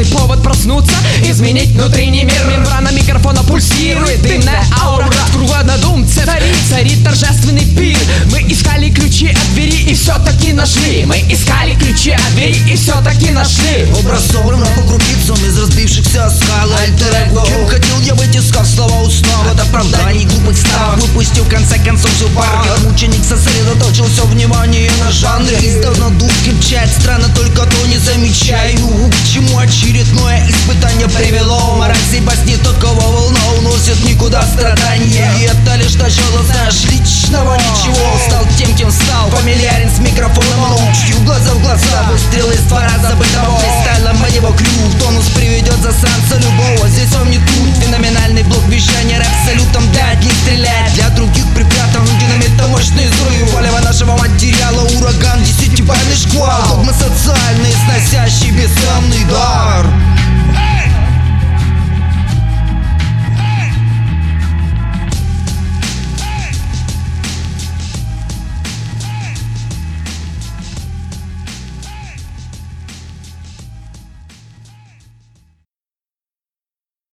прекрасный повод проснуться, изменить внутренний мир. Мембрана микрофона пульсирует, дымная аура. В кругу однодумцев царит торжественный пир. Мы искали ключи от двери и все-таки нашли. Мы искали ключи от двери и все-таки нашли. Образ собран по крупицам из разбившихся скал. Альтер-эго. Кем ходил я в эти скал, слова уснул от оправданий глупых ставок. Выпустил в конце концов всю парк. Мученик сосредоточил все внимание на жанре. Издавна дух крепчает, странно только то не замечаю. К чему очередное испытание привело? Мораль не тот, кого волна уносит никуда страдания. И это лишь начало, знаешь, личного ничего. Стал тем, кем стал, фамильярен с микрофоном ночью. Глаза в глаза, выстрелы из двора забытого фристайла моего клюв. Тонус приведет засранца любого, здесь он не тут. Феноменальный блок вещания, рэп салютом, да, не стреляй.